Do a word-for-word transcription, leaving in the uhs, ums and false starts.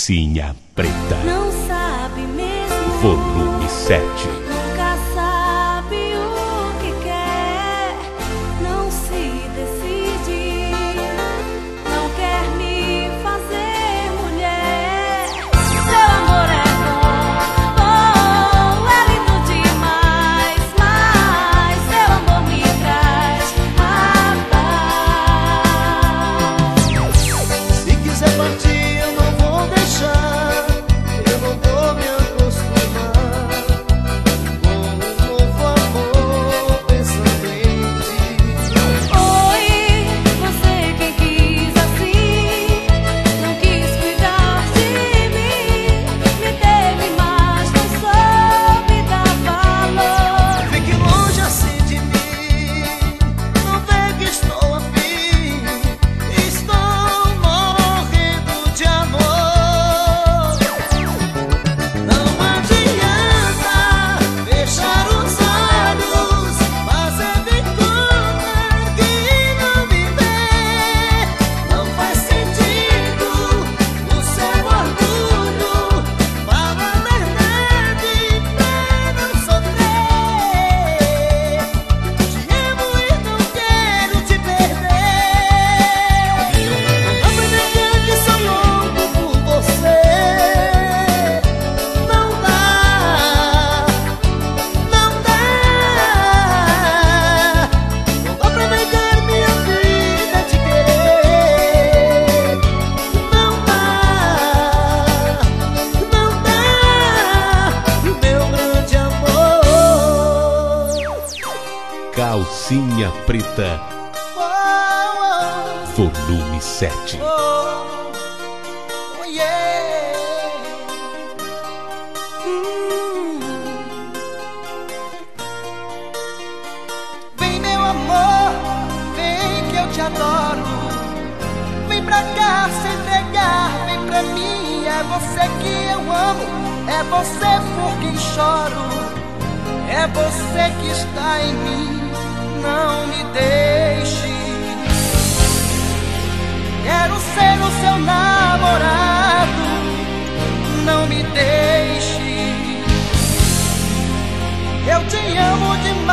Calcinha Preta. Não sabe mesmo. Volume sete. Nunca sabe o que quer. Não se decide. Não quer me fazer mulher. Seu amor é bom, bom, é lindo demais, mas seu amor me traz a paz. Se quiser partir, eu não vou deixar. Eu não vou me acostumar com um novo amor pensando em ti. Oi, você quem quis assim, não quis cuidar de mim, me teve, mas não soube dar valor. Fique longe assim de mim, não vê que estou afim. Estou morrendo de amor. Não adianta fechar os olhos, fazer de conta que não me vê. Não faz sentido o seu orgulho. Fala a verdade pra não sofrer. Te amo e não quero te perder. Não dá pra negar que sou louco por você. Não dá, não dá. Não dá pra negar minha vida te querer. Não dá, não dá, meu grande amor. Calcinha Preta. Oh, Volume sete. oh, oh, yeah. Hum. Vem, meu amor, vem que eu te adoro. Vem pra cá se entregar, vem pra mim. É você que eu amo, é você por quem choro. É você que está em mim, não me deixe. Quero ser o seu namorado, não me deixe. Eu te amo demais.